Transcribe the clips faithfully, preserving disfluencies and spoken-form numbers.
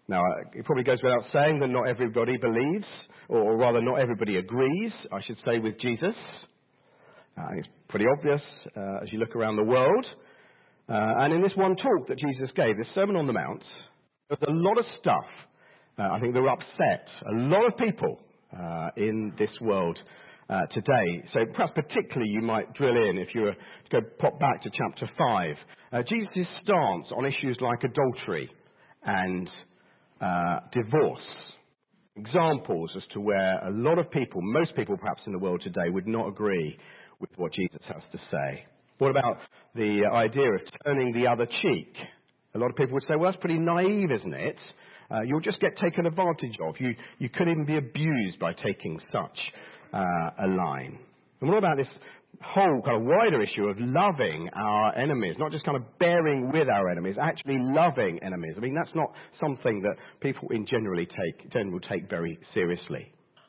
Now, it probably goes without saying that not everybody believes, or rather not everybody agrees, I should say, with Jesus. Uh, it's pretty obvious uh, as you look around the world. Uh, and in this one talk that Jesus gave, this Sermon on the Mount, there's a lot of stuff, uh, I think, that were upset a lot of people uh, in this world uh, today. So perhaps particularly you might drill in, if you were to go pop back to chapter five, uh, Jesus' stance on issues like adultery and Uh, divorce. Examples as to where a lot of people, most people perhaps in the world today, would not agree with what Jesus has to say. What about the idea of turning the other cheek? A lot of people would say, well, that's pretty naive, isn't it? Uh, you'll just get taken advantage of. You, you could even be abused by taking such uh, a line. And what about this whole kind of wider issue of loving our enemies, not just kind of bearing with our enemies, actually loving enemies? I mean, that's not something that people in generally take, general take very seriously.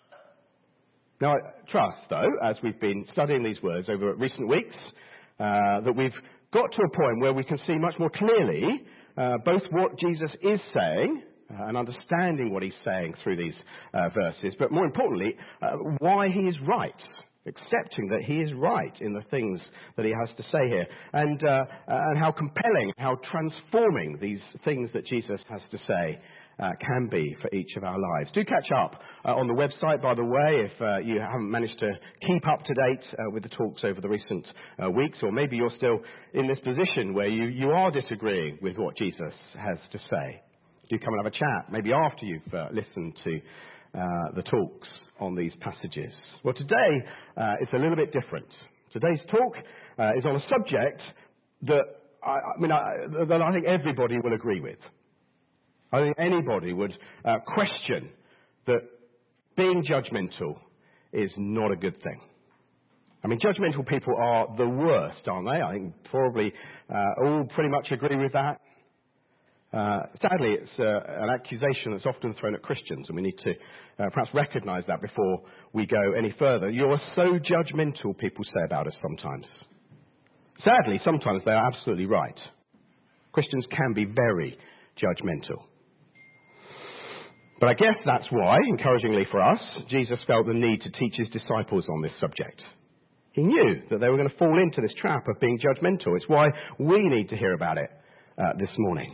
Now, I trust, though, as we've been studying these words over recent weeks, uh, that we've got to a point where we can see much more clearly uh, both what Jesus is saying uh, and understanding what he's saying through these uh, verses, but more importantly, uh, why he is right. Accepting that he is right in the things that he has to say here, and uh, and how compelling, how transforming these things that Jesus has to say uh, can be for each of our lives. Do catch up uh, on the website, by the way, if uh, you haven't managed to keep up to date uh, with the talks over the recent uh, weeks, or maybe you're still in this position where you, you are disagreeing with what Jesus has to say. Do come and have a chat, maybe after you've uh, listened to uh, the talks on these passages. Well, today uh, it's a little bit different. Today's talk uh, is on a subject that I, I mean I, that I think everybody will agree with. I think anybody would uh, question that being judgmental is not a good thing. I mean, judgmental people are the worst, aren't they? I think probably uh, all pretty much agree with that. Uh, sadly, it's uh, an accusation that's often thrown at Christians, and we need to uh, perhaps recognise that before we go any further. You're so judgmental, people say about us sometimes. Sadly, sometimes they are absolutely right. Christians can be very judgmental. But I guess that's why, encouragingly for us, Jesus felt the need to teach his disciples on this subject. He knew that they were going to fall into this trap of being judgmental. It's why we need to hear about it uh, this morning.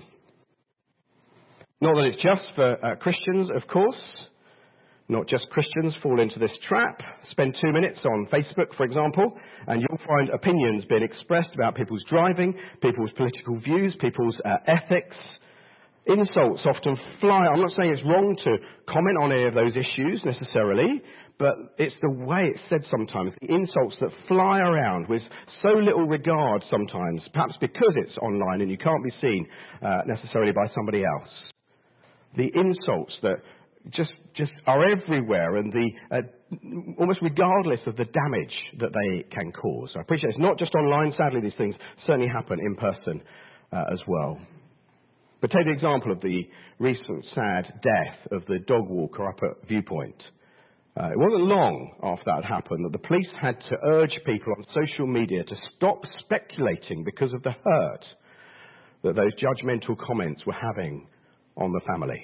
Not that it's just for uh, Christians, of course. Not just Christians fall into this trap. Spend two minutes on Facebook, for example, and you'll find opinions being expressed about people's driving, people's political views, people's uh, ethics. Insults often fly. I'm not saying it's wrong to comment on any of those issues necessarily, but it's the way it's said sometimes. The insults that fly around with so little regard sometimes, perhaps because it's online and you can't be seen uh, necessarily by somebody else. The insults that just just are everywhere, and the uh, almost regardless of the damage that they can cause. I appreciate it's not just online. Sadly, these things certainly happen in person uh, as well. But take the example of the recent sad death of the dog walker up at Viewpoint. Uh, it wasn't long after that happened that the police had to urge people on social media to stop speculating because of the hurt that those judgmental comments were having on the family.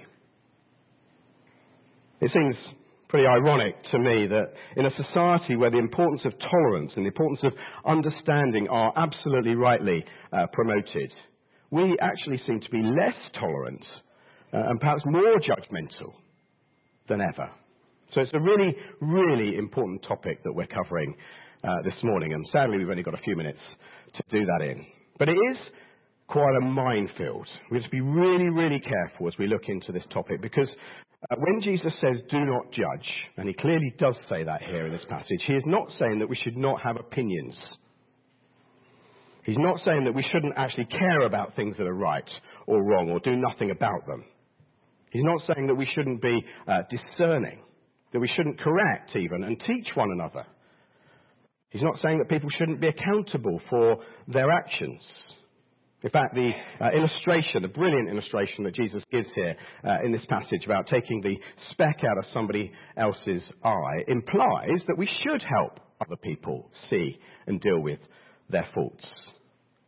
It seems pretty ironic to me that in a society where the importance of tolerance and the importance of understanding are absolutely rightly uh, promoted, we actually seem to be less tolerant uh, and perhaps more judgmental than ever. So it's a really, really important topic that we're covering uh, this morning, and sadly we've only got a few minutes to do that in. But it is quite a minefield. We have to be really, really careful as we look into this topic, because uh, when Jesus says do not judge, and he clearly does say that here in this passage, he is not saying that we should not have opinions. He's not saying that we shouldn't actually care about things that are right or wrong or do nothing about them. He's not saying that we shouldn't be uh, discerning, that we shouldn't correct even and teach one another. He's not saying that people shouldn't be accountable for their actions. In fact, the uh, illustration, the brilliant illustration that Jesus gives here uh, in this passage about taking the speck out of somebody else's eye implies that we should help other people see and deal with their faults.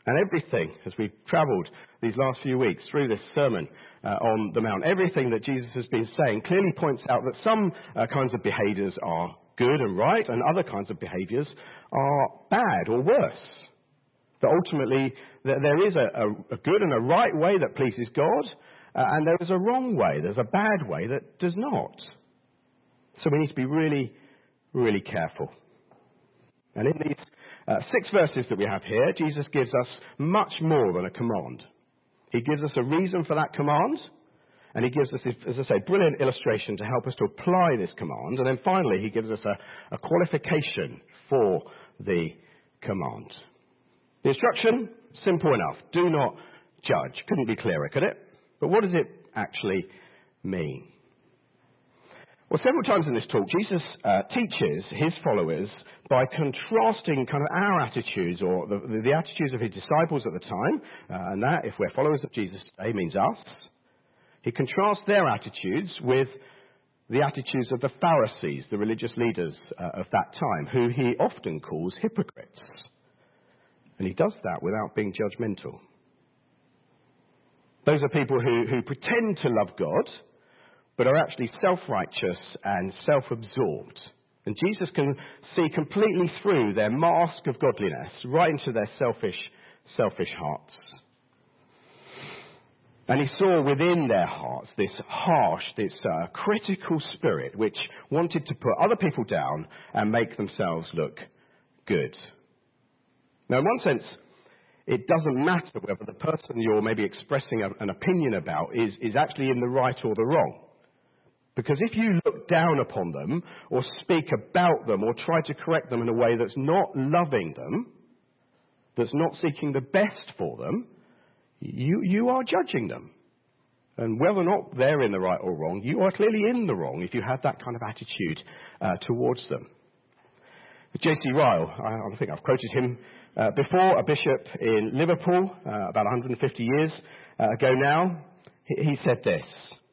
And everything, as we've travelled these last few weeks through this sermon uh, on the Mount, everything that Jesus has been saying clearly points out that some uh, kinds of behaviours are good and right, and other kinds of behaviours are bad or worse. That ultimately that there is a, a, a good and a right way that pleases God, uh, and there is a wrong way, there's a bad way that does not. So we need to be really, really careful. And in these uh, six verses that we have here, Jesus gives us much more than a command. He gives us a reason for that command, and he gives us, as I say, brilliant illustration to help us to apply this command. And then finally, he gives us a, a qualification for the command. The instruction, simple enough. Do not judge. Couldn't be clearer, could it? But what does it actually mean? Well, several times in this talk, Jesus uh, teaches his followers by contrasting kind of our attitudes or the, the, the attitudes of his disciples at the time, uh, and that, if we're followers of Jesus today, means us. He contrasts their attitudes with the attitudes of the Pharisees, the religious leaders uh, of that time, who he often calls hypocrites. And he does that without being judgmental. Those are people who, who pretend to love God, but are actually self-righteous and self-absorbed. And Jesus can see completely through their mask of godliness, right into their selfish, selfish hearts. And he saw within their hearts this harsh, this uh, critical spirit which wanted to put other people down and make themselves look good. Now, in one sense, it doesn't matter whether the person you're maybe expressing a, an opinion about is, is actually in the right or the wrong. Because if you look down upon them or speak about them or try to correct them in a way that's not loving them, that's not seeking the best for them, you, you are judging them. And whether or not they're in the right or wrong, you are clearly in the wrong if you have that kind of attitude uh, towards them. J C Ryle, I, I think I've quoted him uh, before, a bishop in Liverpool uh, about one hundred fifty years uh, ago now. He, he said this: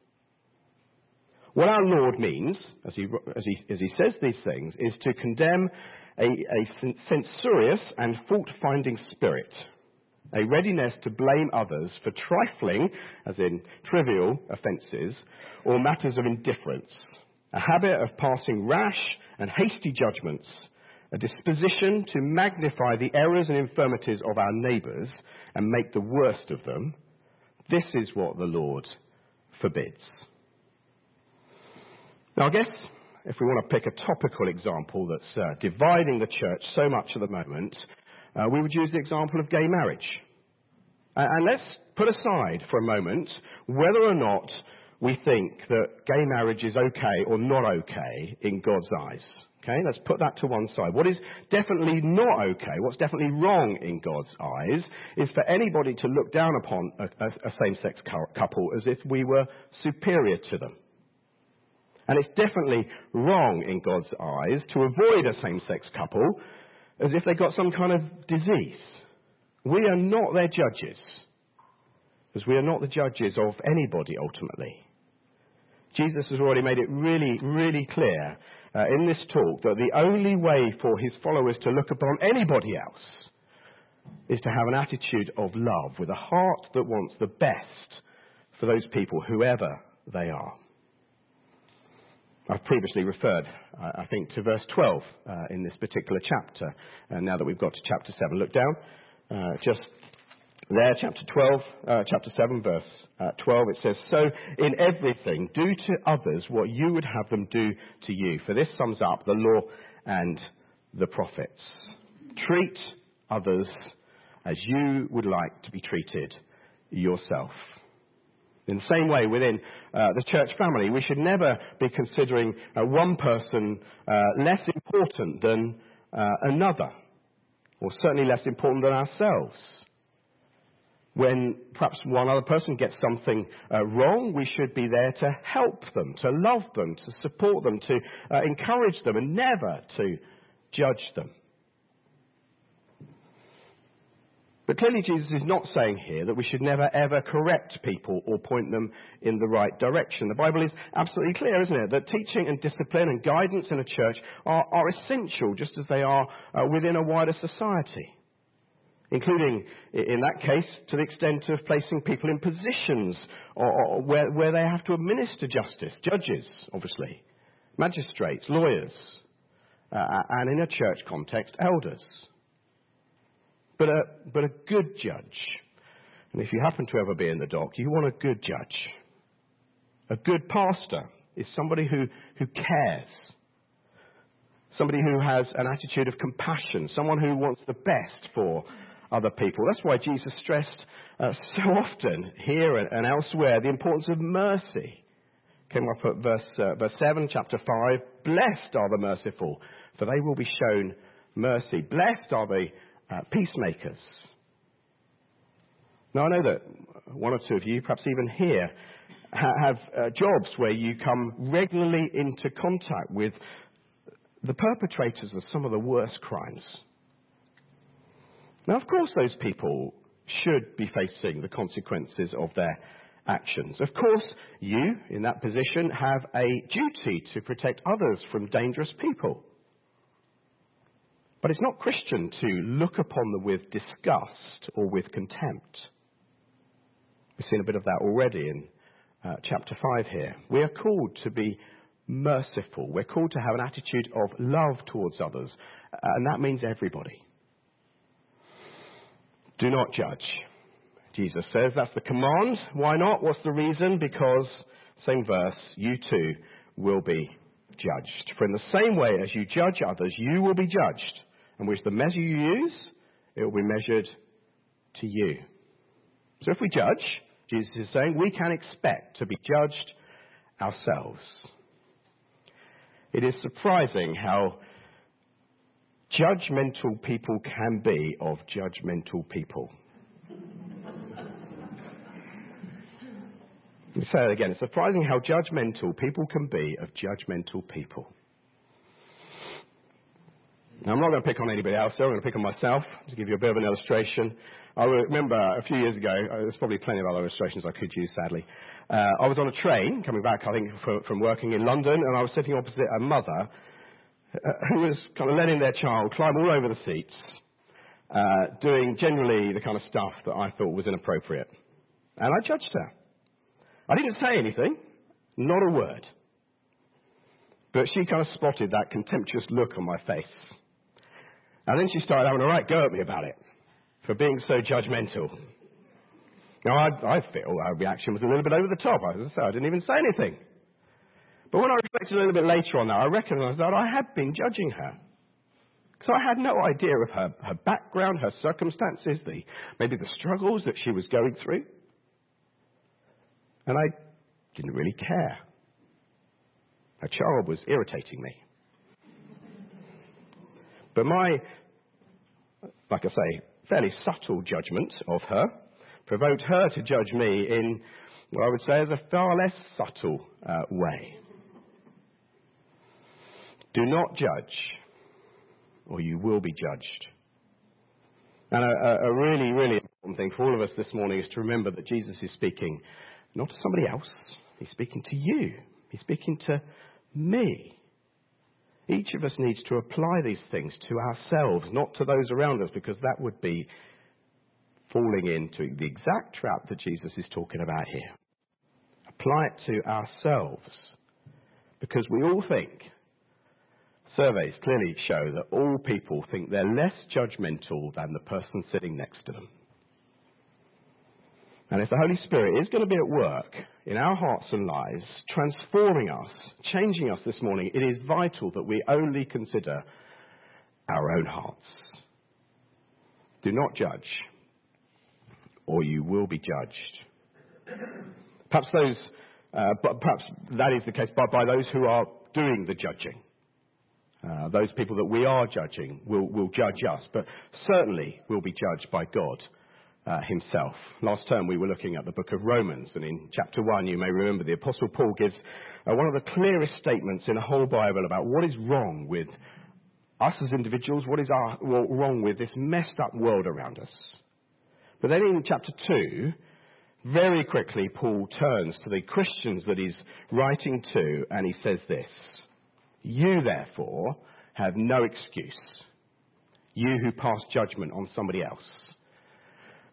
what our Lord means, as he, as he, as he says these things, is to condemn a, a censorious and fault-finding spirit, a readiness to blame others for trifling, as in trivial, offences, or matters of indifference, a habit of passing rash and hasty judgments, a disposition to magnify the errors and infirmities of our neighbours and make the worst of them. This is what the Lord forbids. Now, I guess if we want to pick a topical example that's uh, dividing the church so much at the moment, uh, we would use the example of gay marriage. Uh, and let's put aside for a moment whether or not we think that gay marriage is okay or not okay in God's eyes. Okay, let's put that to one side. What is definitely not okay, what's definitely wrong in God's eyes, is for anybody to look down upon a, a, a same-sex couple as if we were superior to them. And it's definitely wrong in God's eyes to avoid a same-sex couple as if they got some kind of disease. We are not their judges, because we are not the judges of anybody ultimately. Jesus has already made it really, really clear uh, in this talk that the only way for his followers to look upon anybody else is to have an attitude of love, with a heart that wants the best for those people, whoever they are. I've previously referred, I think, to verse twelve uh, in this particular chapter. And now that we've got to chapter seven, look down. Uh, just there, chapter twelve, uh, chapter seven, verse uh, twelve, it says, "So in everything, do to others what you would have them do to you. For this sums up the law and the prophets. Treat others as you would like to be treated yourself." In the same way, within uh, the church family, we should never be considering uh, one person uh, less important than uh, another, or certainly less important than ourselves. When perhaps one other person gets something uh, wrong, we should be there to help them, to love them, to support them, to uh, encourage them, and never to judge them. But clearly Jesus is not saying here that we should never ever correct people or point them in the right direction. The Bible is absolutely clear, isn't it, that teaching and discipline and guidance in a church are, are essential, just as they are uh, within a wider society. including, in that case, to the extent of placing people in positions or, or where, where they have to administer justice. Judges, obviously, magistrates, lawyers, uh, and in a church context, elders. But a, but a good judge, and if you happen to ever be in the dock, you want a good judge. A good pastor is somebody who, who cares. Somebody who has an attitude of compassion. Someone who wants the best for other people. That's why Jesus stressed uh, so often here and, and elsewhere the importance of mercy. Came up at verse, uh, verse seven, chapter five. Blessed are the merciful, for they will be shown mercy. Blessed are the uh, peacemakers. Now I know that one or two of you, perhaps even here, ha- have uh, jobs where you come regularly into contact with the perpetrators of some of the worst crimes. Now, of course, those people should be facing the consequences of their actions. Of course, you, in that position, have a duty to protect others from dangerous people. But it's not Christian to look upon them with disgust or with contempt. We've seen a bit of that already in uh, chapter five here. We are called to be merciful. We're called to have an attitude of love towards others, and that means everybody. Do not judge, Jesus says. That's the command. Why not? What's the reason? Because, same verse, you too will be judged. For in the same way as you judge others, you will be judged. And with the measure you use, it will be measured to you. So if we judge, Jesus is saying, we can expect to be judged ourselves. It is surprising how judgmental people can be of judgmental people. Let me say it again. It's surprising how judgmental people can be of judgmental people. Now, I'm not going to pick on anybody else, so I'm going to pick on myself to give you a bit of an illustration. I remember a few years ago, uh, there's probably plenty of other illustrations I could use, sadly. Uh, I was on a train coming back, I think, for, from working in London, and I was sitting opposite a mother uh, who was kind of letting their child climb all over the seats, uh, doing generally the kind of stuff that I thought was inappropriate. And I judged her. I didn't say anything, not a word. But she kind of spotted that contemptuous look on my face. And then she started having a right go at me about it, for being so judgmental. Now, I, I feel our reaction was a little bit over the top. I, as I said, I didn't even say anything. But when I reflected a little bit later on that, I recognised that I had been judging her. Because I had no idea of her, her background, her circumstances, the maybe the struggles that she was going through. And I didn't really care. Her child was irritating me. But my, like I say, fairly subtle judgment of her provoked her to judge me in what I would say is a far less subtle uh, way. Do not judge, or you will be judged. And a, a really, really important thing for all of us this morning is to remember that Jesus is speaking not to somebody else. He's speaking to you. He's speaking to me. Each of us needs to apply these things to ourselves, not to those around us, because that would be falling into the exact trap that Jesus is talking about here. Apply it to ourselves, because we all think, surveys clearly show that all people think they're less judgmental than the person sitting next to them. And if the Holy Spirit is going to be at work in our hearts and lives, transforming us, changing us this morning, it is vital that we only consider our own hearts. Do not judge, or you will be judged. Perhaps those, uh, but perhaps that is the case by, by those who are doing the judging. Uh, those people that we are judging will, will judge us, but certainly will be judged by God Uh, himself. Last term we were looking at the book of Romans, and in chapter one you may remember the Apostle Paul gives uh, one of the clearest statements in the whole Bible about what is wrong with us as individuals, what is our, well, wrong with this messed up world around us. But then in chapter two, very quickly Paul turns to the Christians that he's writing to, and he says this: you therefore have no excuse, you who pass judgment on somebody else.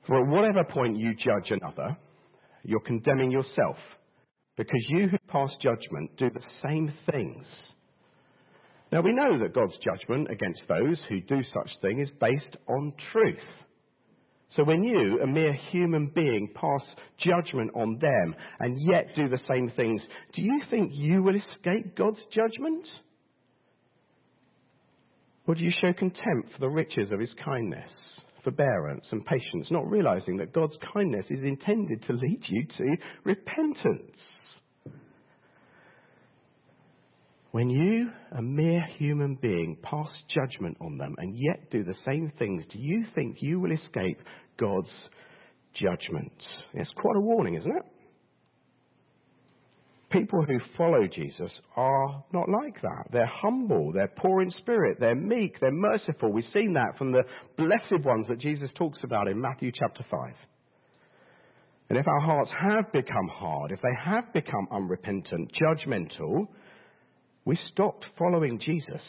For at whatever point you judge another, you're condemning yourself, because you who pass judgment do the same things. Now we know that God's judgment against those who do such thing is based on truth. So when you, a mere human being, pass judgment on them and yet do the same things, do you think you will escape God's judgment? Or do you show contempt for the riches of his kindness, forbearance and patience, not realizing that God's kindness is intended to lead you to repentance? When you, a mere human being, pass judgment on them and yet do the same things, do you think you will escape God's judgment? It's quite a warning, isn't it? People who follow Jesus are not like that. They're humble, they're poor in spirit, they're meek, they're merciful. We've seen that from the blessed ones that Jesus talks about in Matthew chapter five. And if our hearts have become hard, if they have become unrepentant, judgmental, we stopped following Jesus.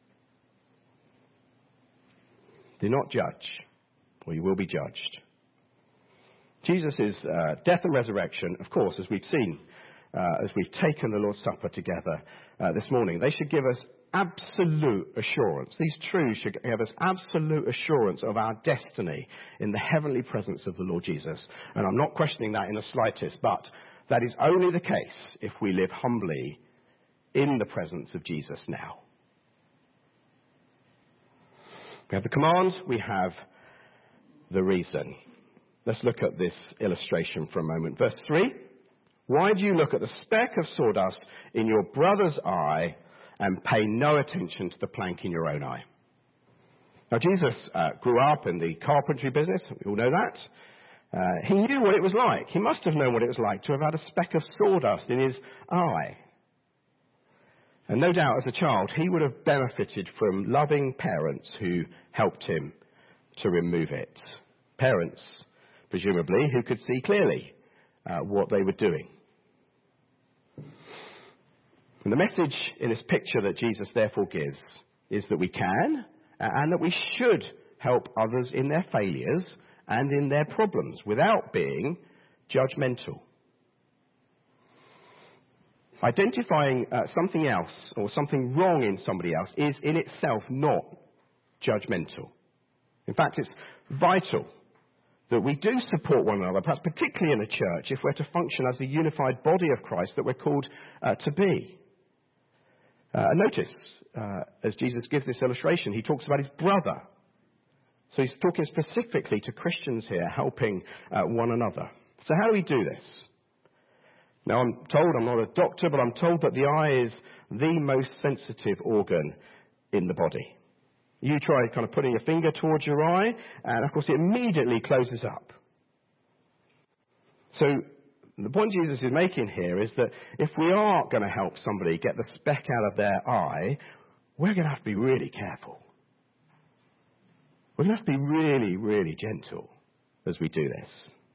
Do not judge, or you will be judged. Jesus' uh, death and resurrection, of course, as we've seen, uh, as we've taken the Lord's Supper together uh, this morning, they should give us absolute assurance. These truths should give us absolute assurance of our destiny in the heavenly presence of the Lord Jesus. And I'm not questioning that in the slightest, but that is only the case if we live humbly in the presence of Jesus now. We have the command, we have the reason. Let's look at this illustration for a moment. Verse three, why do you look at the speck of sawdust in your brother's eye and pay no attention to the plank in your own eye? Now Jesus uh, grew up in the carpentry business, we all know that. Uh, he knew what it was like. He must have known what it was like to have had a speck of sawdust in his eye. And no doubt, as a child, he would have benefited from loving parents who helped him to remove it. Parents, presumably, who could see clearly uh, what they were doing. And the message in this picture that Jesus therefore gives is that we can and that we should help others in their failures and in their problems without being judgmental. Identifying uh, something else or something wrong in somebody else is in itself not judgmental. In fact, it's vital that we do support one another, perhaps particularly in a church, if we're to function as the unified body of Christ that we're called uh, to be. Uh, notice, uh, as Jesus gives this illustration, he talks about his brother. So he's talking specifically to Christians here, helping uh, one another. So how do we do this? Now, I'm told, I'm not a doctor, but I'm told that the eye is the most sensitive organ in the body. You try kind of putting your finger towards your eye, and of course it immediately closes up. So the point Jesus is making here is that if we are going to help somebody get the speck out of their eye, we're going to have to be really careful. We're going to have to be really, really gentle as we do this.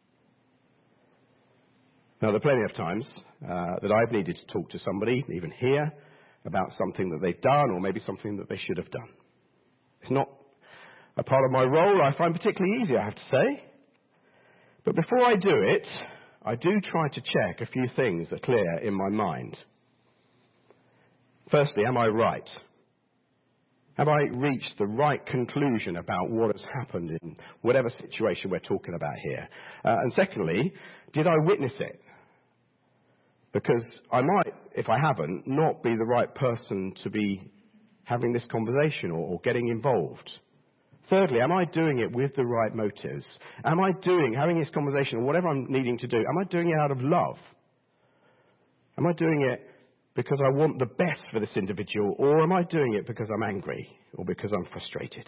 Now, there are plenty of times uh, that I've needed to talk to somebody, even here, about something that they've done or maybe something that they should have done. It's not a part of my role I find particularly easy, I have to say. But before I do it, I do try to check a few things are clear in my mind. Firstly, am I right? Have I reached the right conclusion about what has happened in whatever situation we're talking about here? Uh, and secondly, did I witness it? Because I might, if I haven't, not be the right person to be having this conversation or, or getting involved. Thirdly, am I doing it with the right motives? Am I doing, having this conversation or whatever I'm needing to do, am I doing it out of love? Am I doing it because I want the best for this individual, or am I doing it because I'm angry or because I'm frustrated?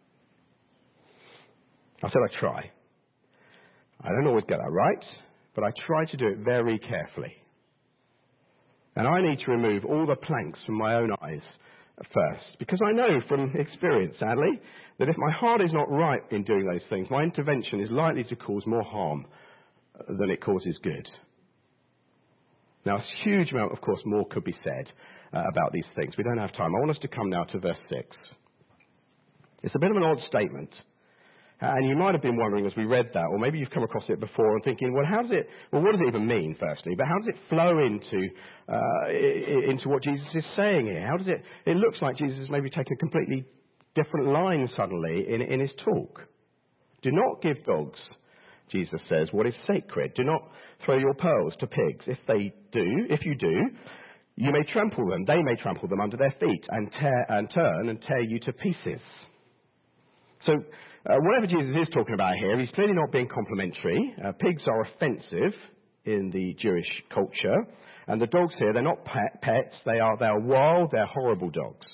I said I try. I don't always get that right, but I try to do it very carefully. And I need to remove all the planks from my own eyes first, because I know from experience, sadly, that if my heart is not right in doing those things, my intervention is likely to cause more harm than it causes good. Now, a huge amount, of course, more could be said uh, about these things. We don't have time. I want us to come now to verse six. It's a bit of an odd statement. And you might have been wondering as we read that, or maybe you've come across it before and thinking, well, how does it, well, what does it even mean, firstly? But how does it flow into, uh, into what Jesus is saying here? How does it, it looks like Jesus is maybe taking a completely different line suddenly in, in his talk. Do not give dogs, Jesus says, what is sacred. Do not throw your pearls to pigs. If they do, if you do, you may trample them. They may trample them under their feet and tear and turn and tear you to pieces. So, uh, whatever Jesus is talking about here, he's clearly not being complimentary. Uh, pigs are offensive in the Jewish culture, and the dogs here, they're not pet, pets. They are they are wild. They're horrible dogs.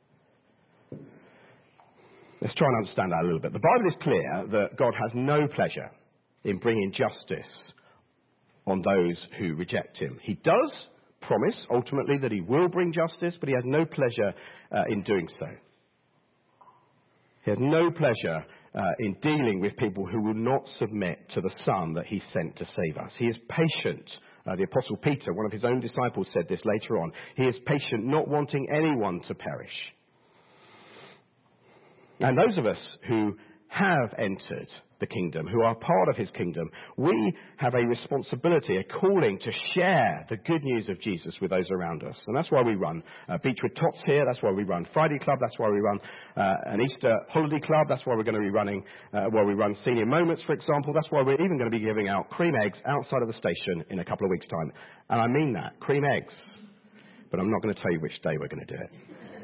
Let's try and understand that a little bit. The Bible is clear that God has no pleasure in bringing justice on those who reject him. He does promise ultimately that he will bring justice, but he has no pleasure uh, in doing so. He has no pleasure uh, in dealing with people who will not submit to the Son that he sent to save us. He is patient. Uh, the Apostle Peter, one of his own disciples, said this later on. He is patient, not wanting anyone to perish. And those of us who have entered the kingdom, who are part of his kingdom, we have a responsibility, a calling to share the good news of Jesus with those around us. And that's why we run uh, Beechwood Tots here. That's why we run Friday Club. That's why we run uh, an Easter Holiday Club. That's why we're going to be running, uh, why we run Senior Moments, for example. That's why we're even going to be giving out cream eggs outside of the station in a couple of weeks' time. And I mean that, cream eggs. But I'm not going to tell you which day we're going to do it.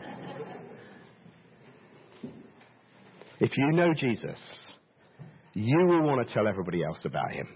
If you know Jesus, you will want to tell everybody else about him.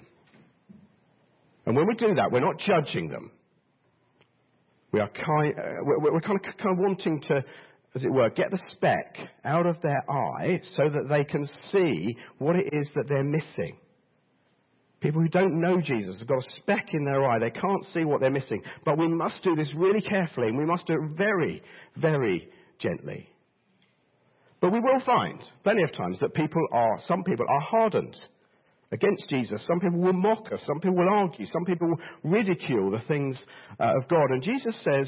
And when we do that, we're not judging them. We are kind, uh, we're, we're kind, of, kind of wanting to, as it were, get the speck out of their eye so that they can see what it is that they're missing. People who don't know Jesus have got a speck in their eye. They can't see what they're missing. But we must do this really carefully, and we must do it very, very gently. But we will find plenty of times that people are, some people are hardened against Jesus. Some people will mock us. Some people will argue. Some people will ridicule the things uh, of God. And Jesus says,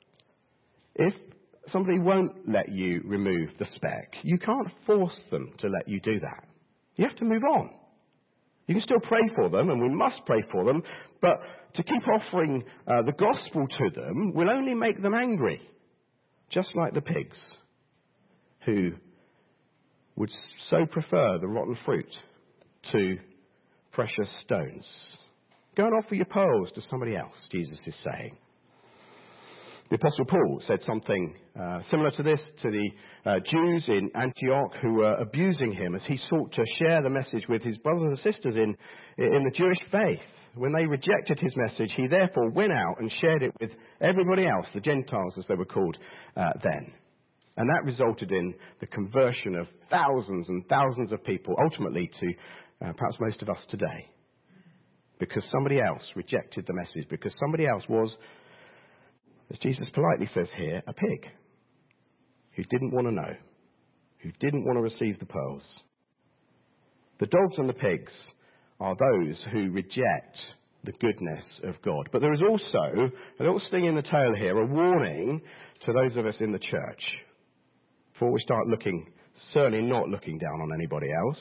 if somebody won't let you remove the speck, you can't force them to let you do that. You have to move on. You can still pray for them, and we must pray for them, but to keep offering uh, the gospel to them will only make them angry, just like the pigs, who would so prefer the rotten fruit to precious stones. Go and offer your pearls to somebody else, Jesus is saying. The Apostle Paul said something uh, similar to this to the uh, Jews in Antioch who were abusing him as he sought to share the message with his brothers and sisters in, in the Jewish faith. When they rejected his message, he therefore went out and shared it with everybody else, the Gentiles as they were called uh, then. And that resulted in the conversion of thousands and thousands of people, ultimately to uh, perhaps most of us today. Because somebody else rejected the message, because somebody else was, as Jesus politely says here, a pig who didn't want to know, who didn't want to receive the pearls. The dogs and the pigs are those who reject the goodness of God. But there is also a little sting in the tail here, a warning to those of us in the church. Before we start looking, certainly not looking down on anybody else,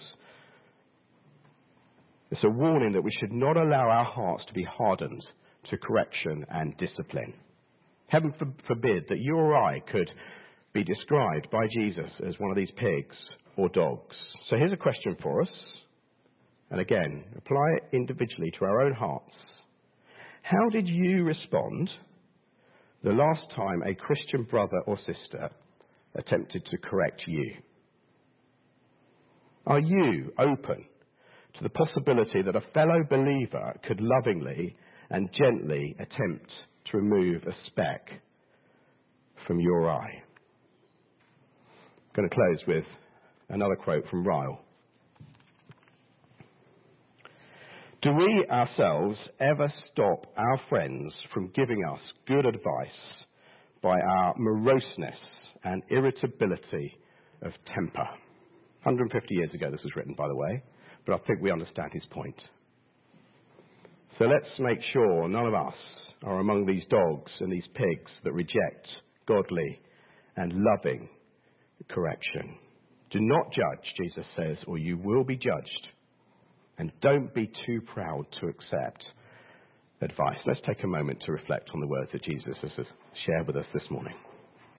it's a warning that we should not allow our hearts to be hardened to correction and discipline. Heaven forbid that you or I could be described by Jesus as one of these pigs or dogs. So here's a question for us. And again, apply it individually to our own hearts. How did you respond the last time a Christian brother or sister attempted to correct you? Are you open to the possibility that a fellow believer could lovingly and gently attempt to remove a speck from your eye? I'm going to close with another quote from Ryle. Do we ourselves ever stop our friends from giving us good advice by our moroseness and irritability of temper? one hundred fifty years ago this was written, by the way, but I think we understand his point. So let's make sure none of us are among these dogs and these pigs that reject godly and loving correction. Do not judge, Jesus says, or you will be judged. And don't be too proud to accept advice. Let's take a moment to reflect on the words that Jesus has shared with us this morning.